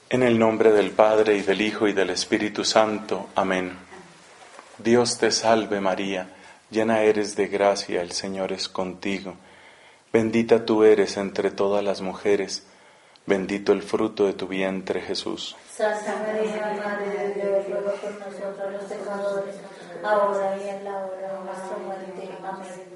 En el nombre del Padre, y del Hijo, y del Espíritu Santo. Amén. Dios te salve María, llena eres de gracia, el Señor es contigo. Bendita tú eres entre todas las mujeres, bendito el fruto de tu vientre, Jesús. Santa María, Madre de Dios, ruega por nosotros los pecadores, ahora y en la hora de nuestra muerte. Amén.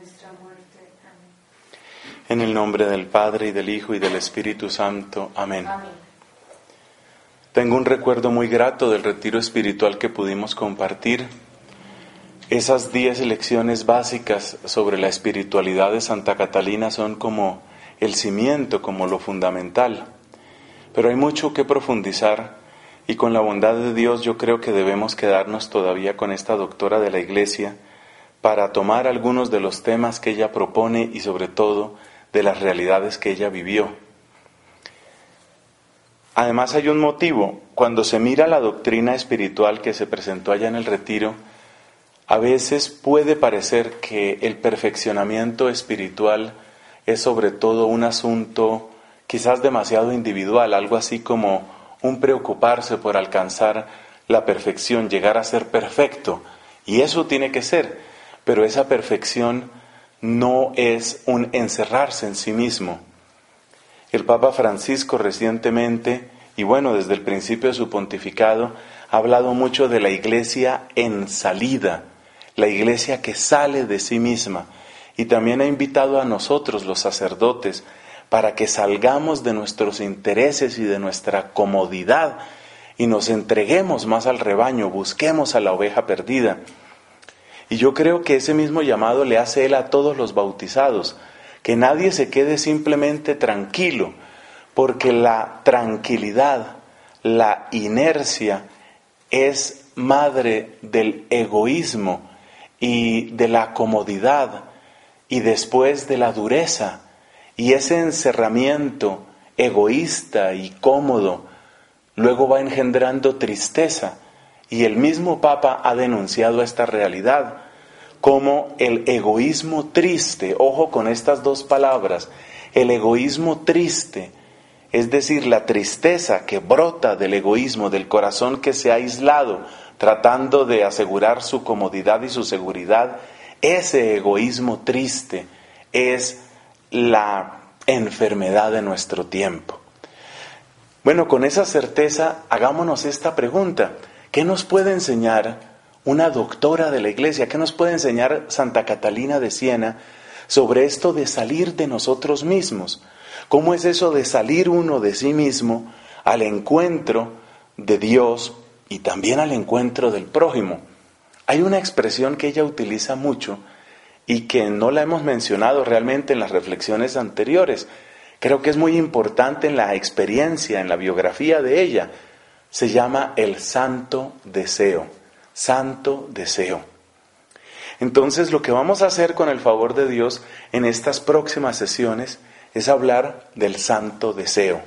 En el nombre del Padre, y del Hijo, y del Espíritu Santo. Amén. Amén. Tengo un recuerdo muy grato del retiro espiritual que pudimos compartir. Esas 10 lecciones básicas sobre la espiritualidad de Santa Catalina son como el cimiento, como lo fundamental. Pero hay mucho que profundizar y con la bondad de Dios yo creo que debemos quedarnos todavía con esta doctora de la Iglesia para tomar algunos de los temas que ella propone y sobre todo de las realidades que ella vivió. Además hay un motivo. Cuando se mira la doctrina espiritual que se presentó allá en el retiro, a veces puede parecer que el perfeccionamiento espiritual es sobre todo un asunto quizás demasiado individual, algo así como un preocuparse por alcanzar la perfección, llegar a ser perfecto. Y eso tiene que ser, pero esa perfección no es un encerrarse en sí mismo. El Papa Francisco recientemente, y bueno, desde el principio de su pontificado, ha hablado mucho de la iglesia en salida, la iglesia que sale de sí misma, y también ha invitado a nosotros, los sacerdotes, para que salgamos de nuestros intereses y de nuestra comodidad y nos entreguemos más al rebaño, busquemos a la oveja perdida. Y yo creo que ese mismo llamado le hace él a todos los bautizados, que nadie se quede simplemente tranquilo, porque la tranquilidad, la inercia es madre del egoísmo y de la comodidad y después de la dureza. Y ese encerramiento egoísta y cómodo luego va engendrando tristeza. Y el mismo Papa ha denunciado esta realidad como el egoísmo triste. Ojo con estas dos palabras, el egoísmo triste, es decir, la tristeza que brota del egoísmo, del corazón que se ha aislado, tratando de asegurar su comodidad y su seguridad. Ese egoísmo triste es la enfermedad de nuestro tiempo. Bueno, con esa certeza, hagámonos esta pregunta. ¿Qué nos puede enseñar una doctora de la Iglesia? ¿Qué nos puede enseñar Santa Catalina de Siena sobre esto de salir de nosotros mismos? ¿Cómo es eso de salir uno de sí mismo al encuentro de Dios y también al encuentro del prójimo? Hay una expresión que ella utiliza mucho y que no la hemos mencionado realmente en las reflexiones anteriores. Creo que es muy importante en la experiencia, en la biografía de ella. Se llama el santo deseo. Santo deseo. Entonces lo que vamos a hacer con el favor de Dios en estas próximas sesiones es hablar del santo deseo.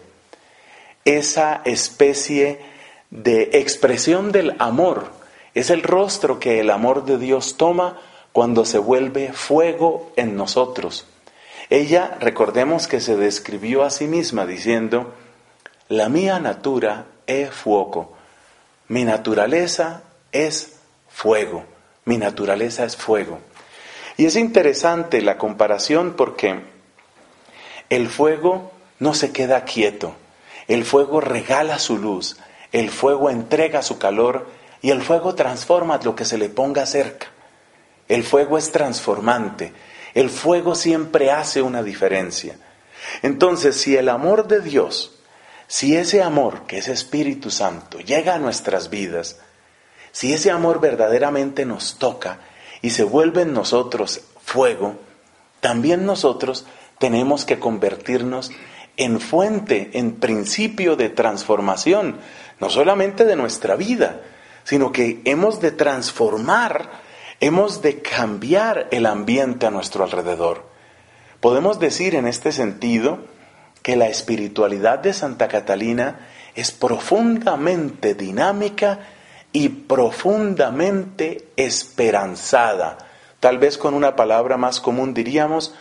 Esa especie de expresión del amor es el rostro que el amor de Dios toma cuando se vuelve fuego en nosotros. Ella, recordemos que se describió a sí misma diciendo: la mia natura è fuoco, mi naturaleza es fuego, mi naturaleza es fuego. Y es interesante la comparación porque el fuego no se queda quieto, el fuego regala su luz, el fuego entrega su calor y el fuego transforma lo que se le ponga cerca. El fuego es transformante, el fuego siempre hace una diferencia. Entonces, si el amor de Dios, si ese amor que es Espíritu Santo llega a nuestras vidas, si ese amor verdaderamente nos toca y se vuelve en nosotros fuego, también nosotros tenemos que convertirnos en fuente, en principio de transformación, no solamente de nuestra vida, sino que hemos de transformar, hemos de cambiar el ambiente a nuestro alrededor. Podemos decir en este sentido que la espiritualidad de Santa Catalina es profundamente dinámica y profundamente esperanzada. Tal vez con una palabra más común diríamos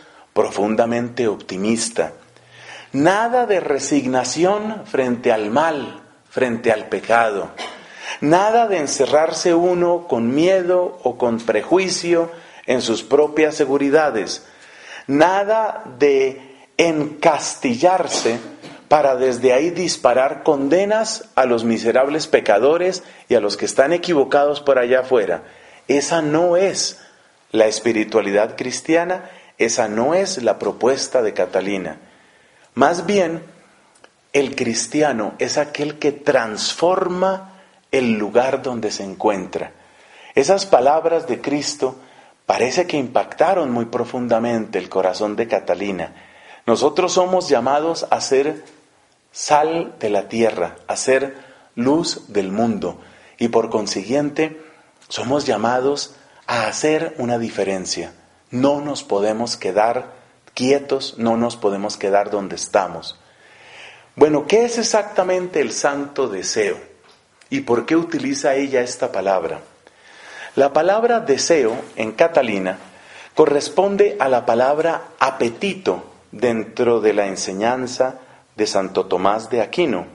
profundamente optimista. Nada de resignación frente al mal, frente al pecado. Nada de encerrarse uno con miedo o con prejuicio en sus propias seguridades. Nada de encastillarse para desde ahí disparar condenas a los miserables pecadores y a los que están equivocados por allá afuera. Esa no es la espiritualidad cristiana, esa no es la propuesta de Catalina. Más bien, el cristiano es aquel que transforma el lugar donde se encuentra. Esas palabras de Cristo parece que impactaron muy profundamente el corazón de Catalina. Nosotros somos llamados a ser sal de la tierra, a ser luz del mundo y por consiguiente somos llamados a hacer una diferencia. No nos podemos quedar quietos, no nos podemos quedar donde estamos. Bueno, ¿qué es exactamente el santo deseo? ¿Y por qué utiliza ella esta palabra? La palabra deseo en Catalina corresponde a la palabra apetito dentro de la enseñanza de Santo Tomás de Aquino.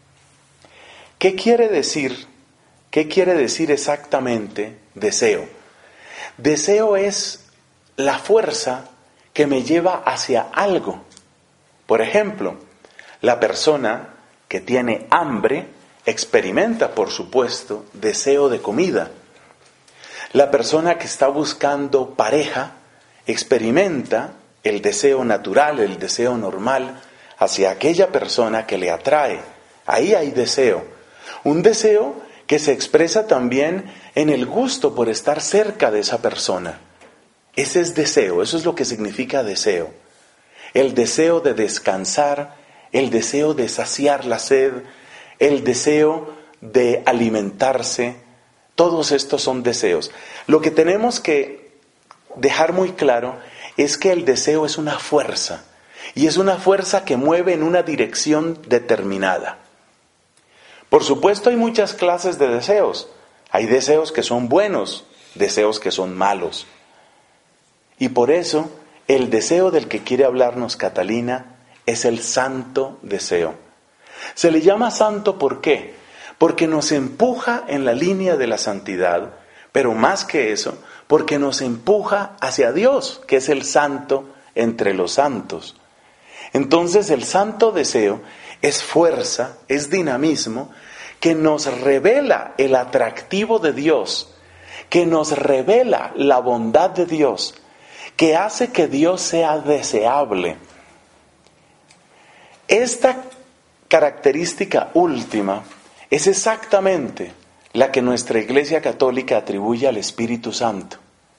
¿Qué quiere decir? ¿Qué quiere decir exactamente deseo? Deseo es la fuerza que me lleva hacia algo. Por ejemplo, la persona que tiene hambre experimenta, por supuesto, deseo de comida. La persona que está buscando pareja experimenta el deseo natural, el deseo normal hacia aquella persona que le atrae. Ahí hay deseo. Un deseo que se expresa también en el gusto por estar cerca de esa persona. Ese es deseo, eso es lo que significa deseo. El deseo de descansar, el deseo de saciar la sed, el deseo de alimentarse, todos estos son deseos. Lo que tenemos que dejar muy claro es que el deseo es una fuerza, y es una fuerza que mueve en una dirección determinada. Por supuesto hay muchas clases de deseos. Hay deseos que son buenos, deseos que son malos. Y por eso el deseo del que quiere hablarnos Catalina es el santo deseo. Se le llama santo ¿por qué? Porque nos empuja en la línea de la santidad, pero más que eso, porque nos empuja hacia Dios, que es el santo entre los santos. Entonces el santo deseo es fuerza, es dinamismo, que nos revela el atractivo de Dios, que nos revela la bondad de Dios, que hace que Dios sea deseable. Esta característica última es exactamente la que nuestra Iglesia Católica atribuye al Espíritu Santo.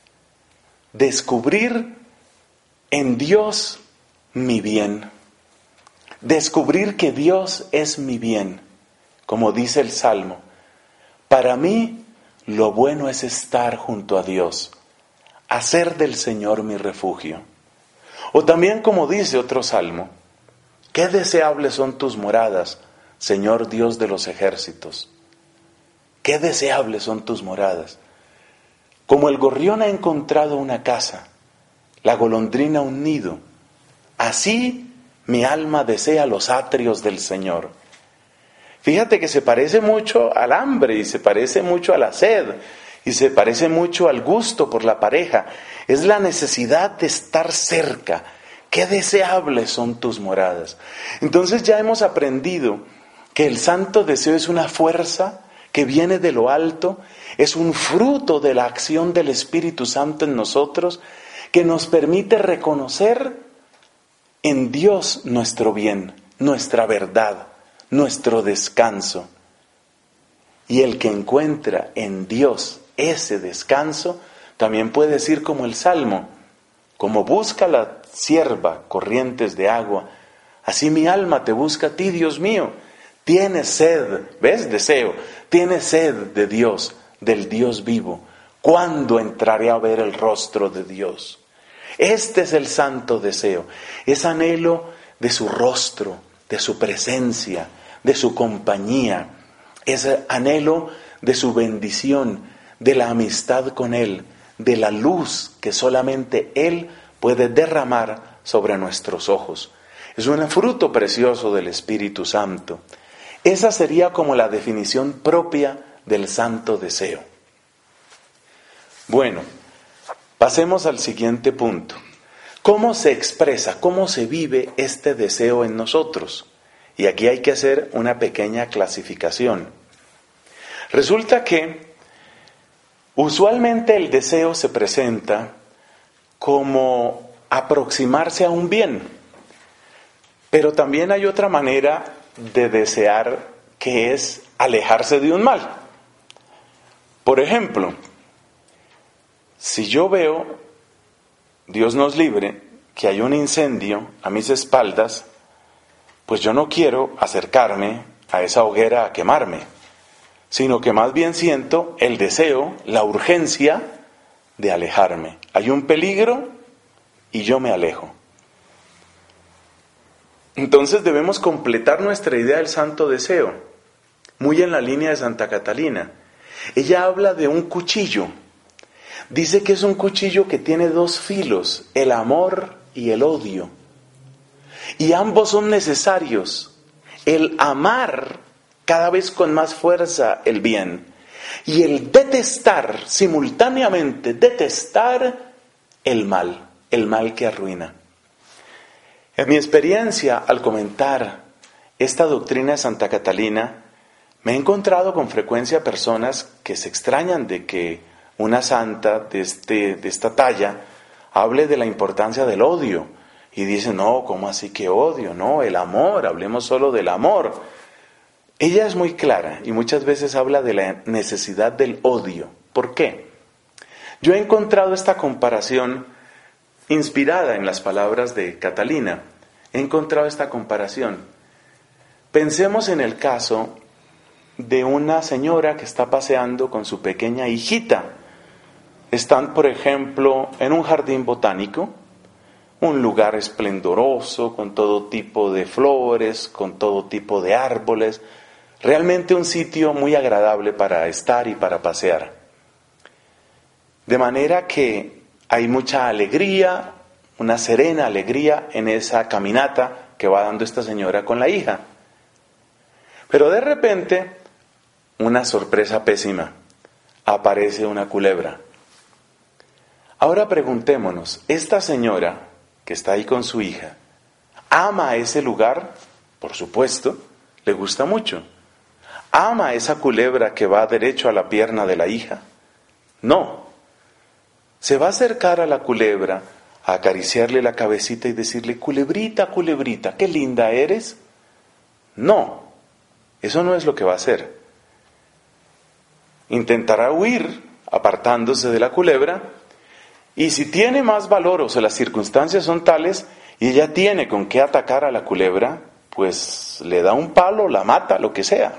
Descubrir en Dios mi bien. Descubrir que Dios es mi bien. Como dice el Salmo, para mí lo bueno es estar junto a Dios, hacer del Señor mi refugio. O también como dice otro Salmo, qué deseables son tus moradas, Señor Dios de los ejércitos. Qué deseables son tus moradas. Como el gorrión ha encontrado una casa, la golondrina un nido, así mi alma desea los atrios del Señor. Fíjate que se parece mucho al hambre y se parece mucho a la sed y se parece mucho al gusto por la pareja. Es la necesidad de estar cerca. Qué deseables son tus moradas. Entonces ya hemos aprendido que el santo deseo es una fuerza que viene de lo alto, es un fruto de la acción del Espíritu Santo en nosotros, que nos permite reconocer en Dios nuestro bien, nuestra verdad, nuestro descanso. Y el que encuentra en Dios ese descanso, también puede decir como el Salmo, como busca la sierva corrientes de agua, así mi alma te busca a ti, Dios mío. Tiene sed, ¿ves? Deseo. Tiene sed de Dios, del Dios vivo. ¿Cuándo entraré a ver el rostro de Dios? Este es el santo deseo. Es anhelo de su rostro, de su presencia, de su compañía. Es anhelo de su bendición, de la amistad con Él, de la luz que solamente Él puede derramar sobre nuestros ojos. Es un fruto precioso del Espíritu Santo. Esa sería como la definición propia del santo deseo. Bueno, pasemos al siguiente punto. ¿Cómo se expresa, cómo se vive este deseo en nosotros? Y aquí hay que hacer una pequeña clasificación. Resulta que usualmente el deseo se presenta como aproximarse a un bien, pero también hay otra manera de desear, que es alejarse de un mal. Por ejemplo, si yo veo, Dios nos libre, que hay un incendio a mis espaldas, pues yo no quiero acercarme a esa hoguera a quemarme, sino que más bien siento el deseo, la urgencia de alejarme. Hay un peligro y yo me alejo. Entonces debemos completar nuestra idea del santo deseo, muy en la línea de Santa Catalina. Ella habla de un cuchillo. Dice que es un cuchillo que tiene dos filos, el amor y el odio. Y ambos son necesarios. El amar cada vez con más fuerza el bien y el detestar, simultáneamente detestar el mal que arruina. En mi experiencia, al comentar esta doctrina de Santa Catalina, me he encontrado con frecuencia personas que se extrañan de que una santa de esta talla hable de la importancia del odio. Y dicen, no, ¿cómo así que odio? No, el amor, hablemos solo del amor. Ella es muy clara y muchas veces habla de la necesidad del odio. ¿Por qué? Yo he encontrado esta comparación inspirada en las palabras de Catalina. He encontrado esta comparación. Pensemos en el caso de una señora que está paseando con su pequeña hijita. Están, por ejemplo, en un jardín botánico, un lugar esplendoroso, con todo tipo de flores, con todo tipo de árboles, realmente un sitio muy agradable para estar y para pasear. De manera que hay mucha alegría, una serena alegría en esa caminata que va dando esta señora con la hija. Pero de repente, una sorpresa pésima, aparece una culebra. Ahora preguntémonos, esta señora que está ahí con su hija, ¿ama ese lugar? Por supuesto, le gusta mucho. ¿Ama esa culebra que va derecho a la pierna de la hija? No. ¿Se va a acercar a la culebra, a acariciarle la cabecita y decirle, culebrita, culebrita, qué linda eres? No, eso no es lo que va a hacer. Intentará huir, apartándose de la culebra, y si tiene más valor o si las circunstancias son tales y ella tiene con qué atacar a la culebra, pues le da un palo, la mata, lo que sea.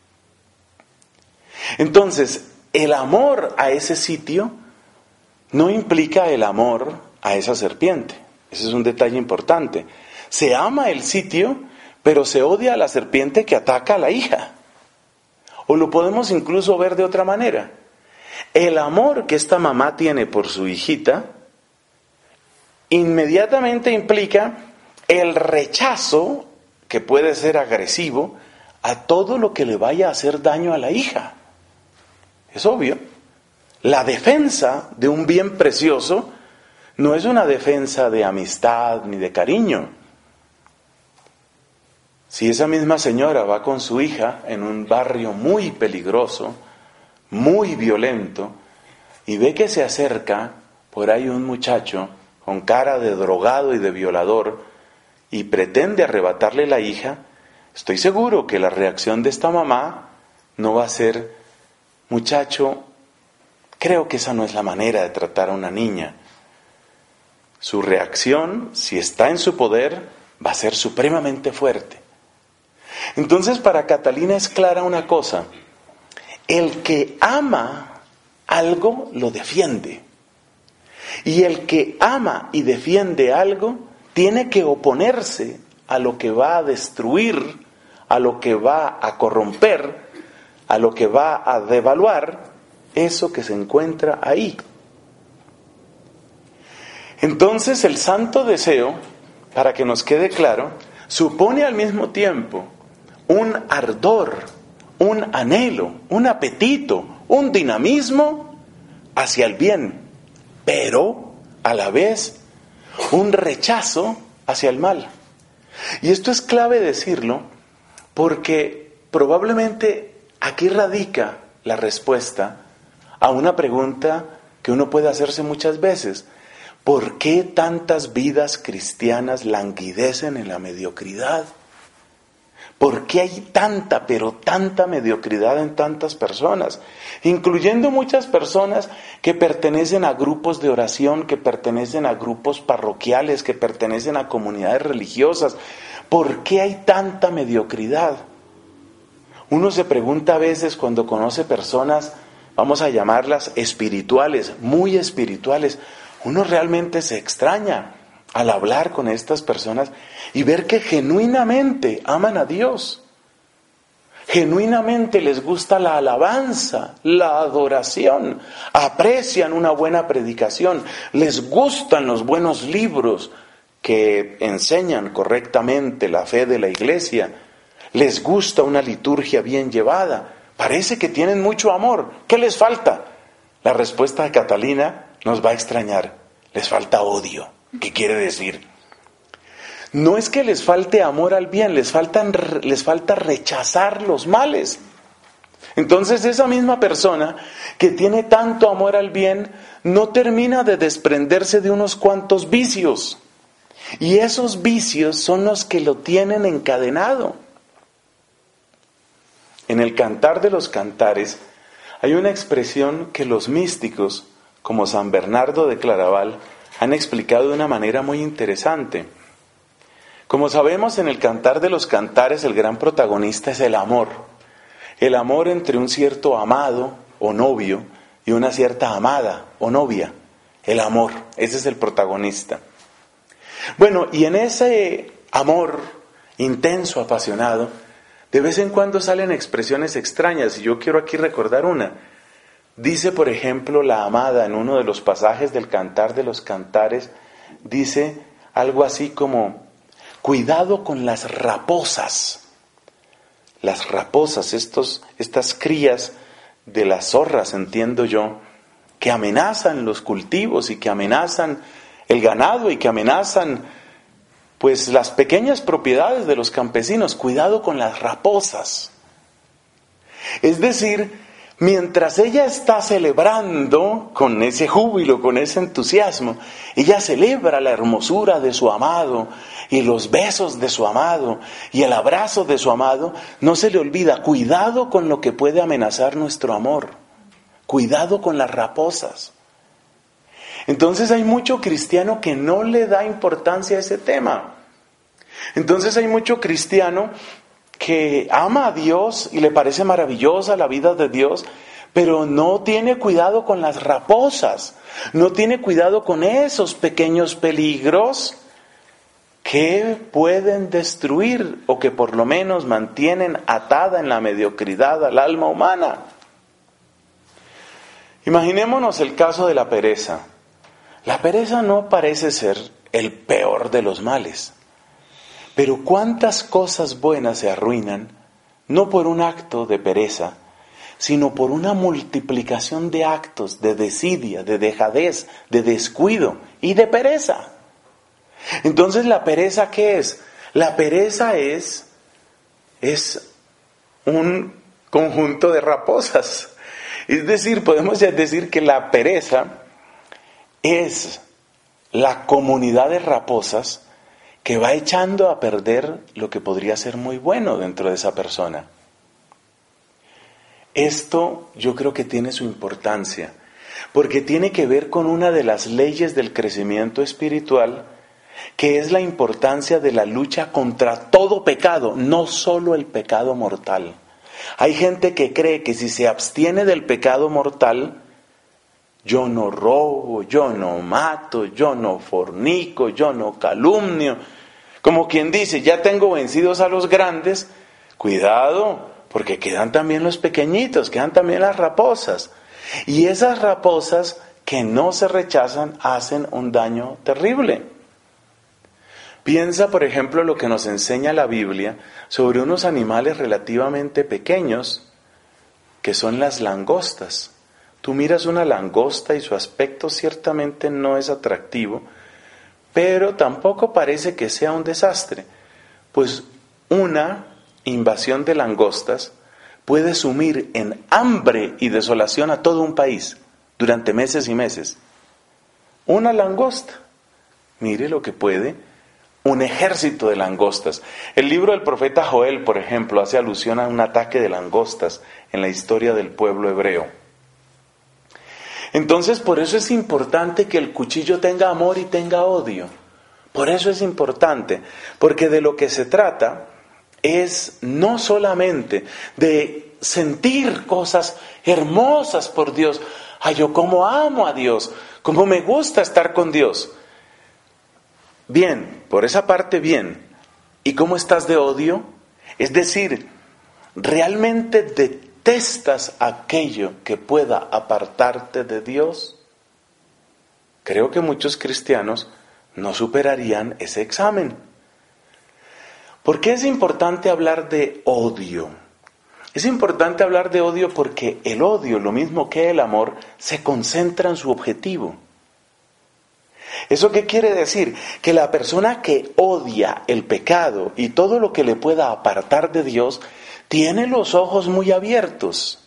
Entonces, el amor a ese sitio no implica el amor a esa serpiente. Ese es un detalle importante. Se ama el sitio, pero se odia a la serpiente que ataca a la hija. O lo podemos incluso ver de otra manera. El amor que esta mamá tiene por su hijita inmediatamente implica el rechazo, que puede ser agresivo, a todo lo que le vaya a hacer daño a la hija. Es obvio. La defensa de un bien precioso no es una defensa de amistad ni de cariño. Si esa misma señora va con su hija en un barrio muy peligroso, muy violento, y ve que se acerca por ahí un muchacho con cara de drogado y de violador y pretende arrebatarle la hija, estoy seguro que la reacción de esta mamá no va a ser, muchacho, creo que esa no es la manera de tratar a una niña. Su reacción, si está en su poder, va a ser supremamente fuerte. Entonces, para Catalina es clara una cosa: el que ama algo lo defiende. Y el que ama y defiende algo tiene que oponerse a lo que va a destruir, a lo que va a corromper, a lo que va a devaluar eso que se encuentra ahí. Entonces el santo deseo, para que nos quede claro, supone al mismo tiempo un ardor, un anhelo, un apetito, un dinamismo hacia el bien, pero a la vez un rechazo hacia el mal. Y esto es clave decirlo porque probablemente aquí radica la respuesta a una pregunta que uno puede hacerse muchas veces. ¿Por qué tantas vidas cristianas languidecen en la mediocridad? ¿Por qué hay tanta, pero tanta mediocridad en tantas personas? Incluyendo muchas personas que pertenecen a grupos de oración, que pertenecen a grupos parroquiales, que pertenecen a comunidades religiosas. ¿Por qué hay tanta mediocridad? Uno se pregunta a veces cuando conoce personas, vamos a llamarlas espirituales, muy espirituales, uno realmente se extraña al hablar con estas personas y ver que genuinamente aman a Dios. Genuinamente les gusta la alabanza, la adoración, aprecian una buena predicación, les gustan los buenos libros que enseñan correctamente la fe de la iglesia, les gusta una liturgia bien llevada, parece que tienen mucho amor. ¿Qué les falta? La respuesta de Catalina nos va a extrañar. Les falta odio. ¿Qué quiere decir? No es que les falte amor al bien, les falta rechazar los males. Entonces esa misma persona que tiene tanto amor al bien no termina de desprenderse de unos cuantos vicios. Y esos vicios son los que lo tienen encadenado. En el Cantar de los Cantares hay una expresión que los místicos, como San Bernardo de Claraval, han explicado de una manera muy interesante. Como sabemos, en el Cantar de los Cantares el gran protagonista es el amor entre un cierto amado o novio y una cierta amada o novia. El amor, ese es el protagonista. Bueno, y en ese amor intenso, apasionado, de vez en cuando salen expresiones extrañas, y yo quiero aquí recordar una. Dice, por ejemplo, la amada en uno de los pasajes del Cantar de los Cantares, dice algo así como, cuidado con las raposas. Las raposas, estas crías de las zorras, entiendo yo, que amenazan los cultivos y que amenazan el ganado y que amenazan pues las pequeñas propiedades de los campesinos. Cuidado con las raposas. Es decir, mientras ella está celebrando con ese júbilo, con ese entusiasmo, ella celebra la hermosura de su amado y los besos de su amado y el abrazo de su amado, no se le olvida, cuidado con lo que puede amenazar nuestro amor, cuidado con las raposas. Entonces hay mucho cristiano que no le da importancia a ese tema. Entonces hay mucho cristiano que ama a Dios y le parece maravillosa la vida de Dios, pero no tiene cuidado con las raposas, no tiene cuidado con esos pequeños peligros que pueden destruir o que por lo menos mantienen atada en la mediocridad al alma humana. Imaginémonos el caso de la pereza. La pereza no parece ser el peor de los males. Pero cuántas cosas buenas se arruinan, no por un acto de pereza, sino por una multiplicación de actos de desidia, de dejadez, de descuido y de pereza. Entonces, ¿la pereza qué es? La pereza es un conjunto de raposas. Es decir, podemos decir que la pereza es la comunidad de raposas que va echando a perder lo que podría ser muy bueno dentro de esa persona. Esto yo creo que tiene su importancia, porque tiene que ver con una de las leyes del crecimiento espiritual, que es la importancia de la lucha contra todo pecado, no solo el pecado mortal. Hay gente que cree que si se abstiene del pecado mortal, yo no robo, yo no mato, yo no fornico, yo no calumnio. Como quien dice, ya tengo vencidos a los grandes, cuidado, porque quedan también los pequeñitos, quedan también las raposas. Y esas raposas que no se rechazan hacen un daño terrible. Piensa, por ejemplo, lo que nos enseña la Biblia sobre unos animales relativamente pequeños que son las langostas. Tú miras una langosta y su aspecto ciertamente no es atractivo, pero tampoco parece que sea un desastre, pues una invasión de langostas puede sumir en hambre y desolación a todo un país durante meses y meses. Una langosta, mire lo que puede un ejército de langostas. El libro del profeta Joel, por ejemplo, hace alusión a un ataque de langostas en la historia del pueblo hebreo. Entonces, por eso es importante que el cuchillo tenga amor y tenga odio. Por eso es importante, porque de lo que se trata es no solamente de sentir cosas hermosas por Dios. Ay, yo cómo amo a Dios, cómo me gusta estar con Dios. Bien, por esa parte bien. ¿Y cómo estás de odio? Es decir, ¿realmente detestas aquello que pueda apartarte de Dios? Creo que muchos cristianos no superarían ese examen. ¿Por qué es importante hablar de odio? Es importante hablar de odio porque el odio, lo mismo que el amor, se concentra en su objetivo. ¿Eso qué quiere decir? Que la persona que odia el pecado y todo lo que le pueda apartar de Dios, tiene los ojos muy abiertos.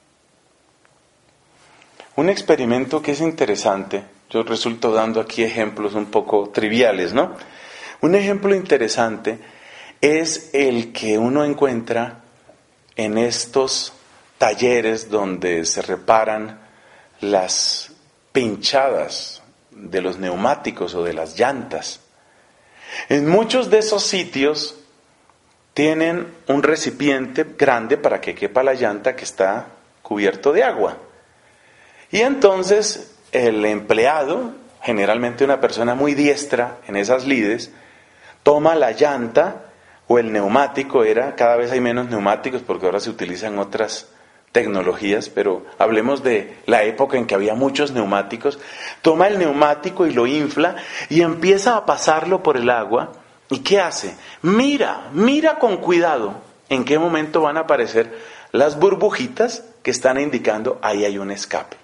Un experimento que es interesante, yo resulto dando aquí ejemplos un poco triviales, ¿no? Un ejemplo interesante es el que uno encuentra en estos talleres donde se reparan las pinchadas de los neumáticos o de las llantas. En muchos de esos sitios tienen un recipiente grande para que quepa la llanta que está cubierto de agua. Y entonces el empleado, generalmente una persona muy diestra en esas lides, toma la llanta o el neumático, cada vez hay menos neumáticos porque ahora se utilizan otras tecnologías, pero hablemos de la época en que había muchos neumáticos. Toma el neumático y lo infla y empieza a pasarlo por el agua. ¿Y qué hace? Mira con cuidado en qué momento van a aparecer las burbujitas que están indicando ahí hay un escape.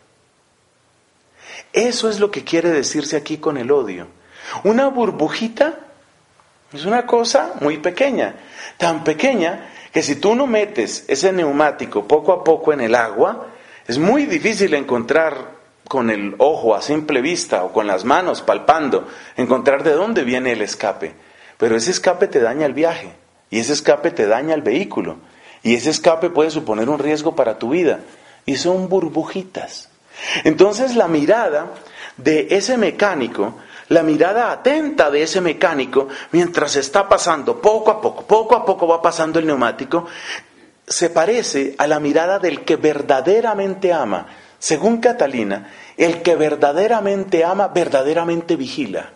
Eso es lo que quiere decirse aquí con el odio. Una burbujita es una cosa muy pequeña, tan pequeña que si tú no metes ese neumático poco a poco en el agua, es muy difícil encontrar con el ojo a simple vista o con las manos palpando, encontrar de dónde viene el escape. Pero ese escape te daña el viaje, y ese escape te daña el vehículo, y ese escape puede suponer un riesgo para tu vida, y son burbujitas. Entonces la mirada de ese mecánico, la mirada atenta de ese mecánico, mientras está pasando poco a poco va pasando el neumático, se parece a la mirada del que verdaderamente ama. Según Catalina, el que verdaderamente ama, verdaderamente vigila.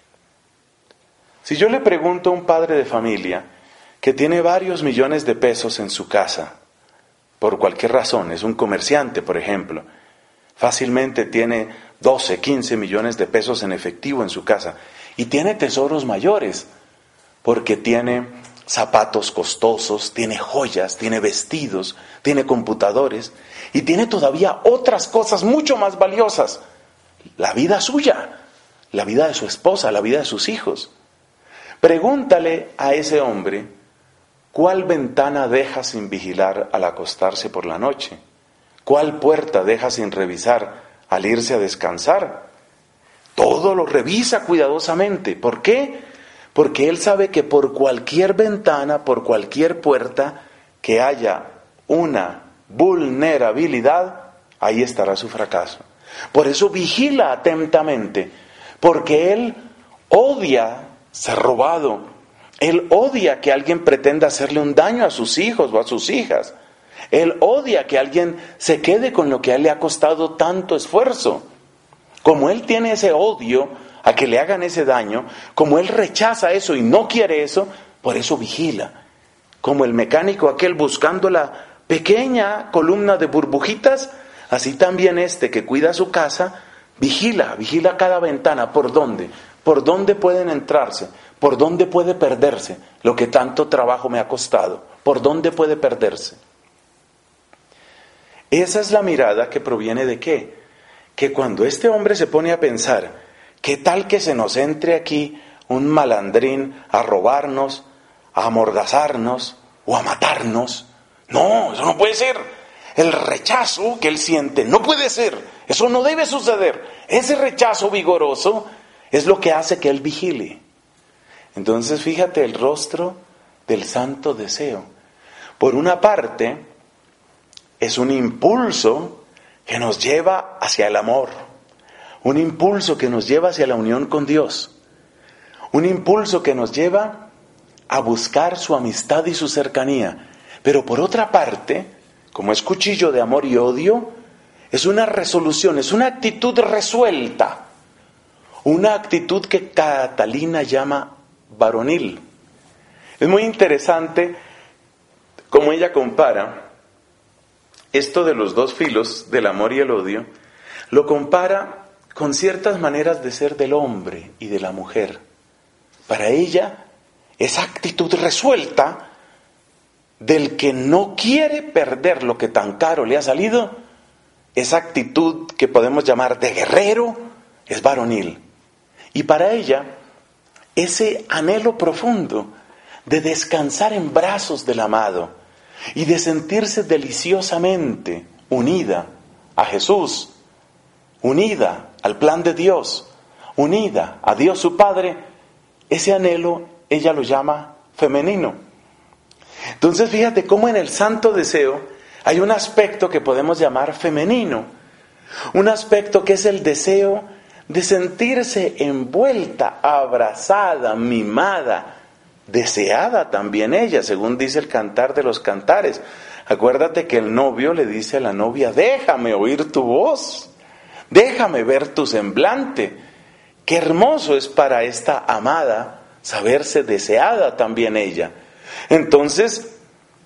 Si yo le pregunto a un padre de familia que tiene varios millones de pesos en su casa, por cualquier razón, es un comerciante, por ejemplo, fácilmente tiene 12, 15 millones de pesos en efectivo en su casa. Y tiene tesoros mayores, porque tiene zapatos costosos, tiene joyas, tiene vestidos, tiene computadores, y tiene todavía otras cosas mucho más valiosas. La vida suya, la vida de su esposa, la vida de sus hijos. Pregúntale a ese hombre, ¿cuál ventana deja sin vigilar al acostarse por la noche? ¿Cuál puerta deja sin revisar al irse a descansar? Todo lo revisa cuidadosamente. ¿Por qué? Porque él sabe que por cualquier ventana, por cualquier puerta que haya una vulnerabilidad, ahí estará su fracaso. Por eso vigila atentamente, porque él odia ser robado. Él odia que alguien pretenda hacerle un daño a sus hijos o a sus hijas. Él odia que alguien se quede con lo que a él le ha costado tanto esfuerzo. Como él tiene ese odio a que le hagan ese daño, como él rechaza eso y no quiere eso, por eso vigila. Como el mecánico aquel buscando la pequeña columna de burbujitas, así también este que cuida su casa, vigila cada ventana. ¿Por dónde? ¿Por dónde pueden entrarse? ¿Por dónde puede perderse lo que tanto trabajo me ha costado? ¿Por dónde puede perderse? Esa es la mirada que proviene de ¿qué? Que cuando este hombre se pone a pensar, ¿qué tal que se nos entre aquí un malandrín a robarnos, a amordazarnos o a matarnos? No, eso no puede ser. El rechazo que él siente no puede ser. Eso no debe suceder. Ese rechazo vigoroso es lo que hace que él vigile. Entonces fíjate el rostro del santo deseo. Por una parte, es un impulso que nos lleva hacia el amor. Un impulso que nos lleva hacia la unión con Dios. Un impulso que nos lleva a buscar su amistad y su cercanía. Pero por otra parte, como es cuchillo de amor y odio, es una resolución, es una actitud resuelta. Una actitud que Catalina llama varonil. Es muy interesante cómo ella compara esto de los dos filos, del amor y el odio, lo compara con ciertas maneras de ser del hombre y de la mujer. Para ella, esa actitud resuelta del que no quiere perder lo que tan caro le ha salido, esa actitud que podemos llamar de guerrero, es varonil. Y para ella, ese anhelo profundo de descansar en brazos del amado y de sentirse deliciosamente unida a Jesús, unida al plan de Dios, unida a Dios su Padre, ese anhelo ella lo llama femenino. Entonces fíjate cómo en el santo deseo hay un aspecto que podemos llamar femenino, un aspecto que es el deseo de sentirse envuelta, abrazada, mimada, deseada también ella, según dice el Cantar de los Cantares. Acuérdate que el novio le dice a la novia, déjame oír tu voz, déjame ver tu semblante. Qué hermoso es para esta amada saberse deseada también ella. Entonces,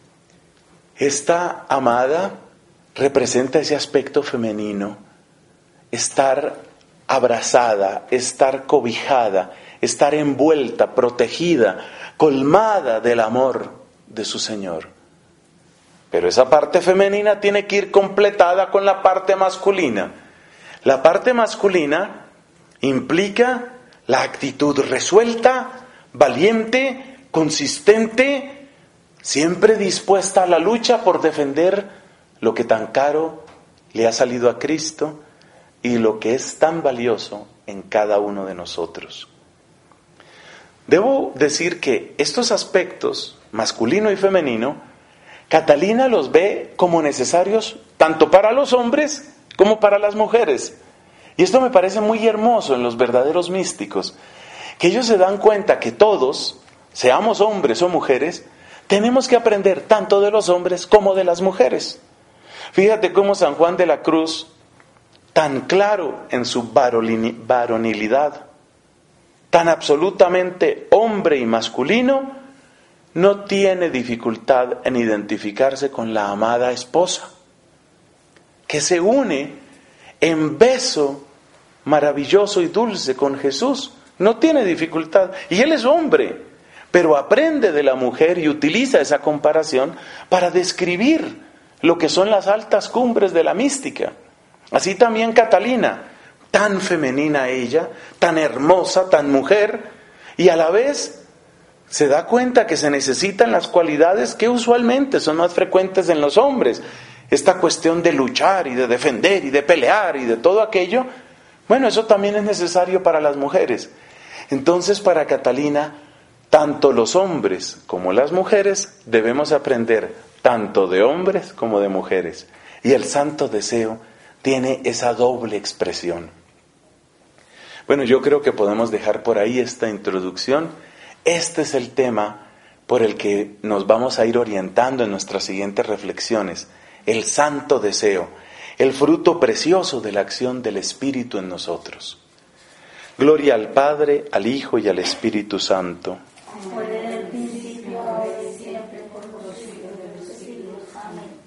esta amada representa ese aspecto femenino, estar abrazada, estar cobijada, estar envuelta, protegida, colmada del amor de su Señor. Pero esa parte femenina tiene que ir completada con la parte masculina. La parte masculina implica la actitud resuelta, valiente, consistente, siempre dispuesta a la lucha por defender lo que tan caro le ha salido a Cristo y lo que es tan valioso en cada uno de nosotros. Debo decir que estos aspectos, masculino y femenino, Catalina los ve como necesarios tanto para los hombres como para las mujeres. Y esto me parece muy hermoso en los verdaderos místicos, que ellos se dan cuenta que todos, seamos hombres o mujeres, tenemos que aprender tanto de los hombres como de las mujeres. Fíjate cómo San Juan de la Cruz, tan claro en su varonilidad, tan absolutamente hombre y masculino, no tiene dificultad en identificarse con la amada esposa, que se une en beso maravilloso y dulce con Jesús. No tiene dificultad. Y él es hombre, pero aprende de la mujer y utiliza esa comparación para describir lo que son las altas cumbres de la mística. Así también Catalina, tan femenina ella, tan hermosa, tan mujer, y a la vez se da cuenta que se necesitan las cualidades que usualmente son más frecuentes en los hombres. Esta cuestión de luchar y de defender y de pelear y de todo aquello, bueno, eso también es necesario para las mujeres. Entonces, para Catalina, tanto los hombres como las mujeres debemos aprender tanto de hombres como de mujeres. Y el santo deseo tiene esa doble expresión. Bueno, yo creo que podemos dejar por ahí esta introducción. Este es el tema por el que nos vamos a ir orientando en nuestras siguientes reflexiones. El santo deseo, el fruto precioso de la acción del Espíritu en nosotros. Gloria al Padre, al Hijo y al Espíritu Santo.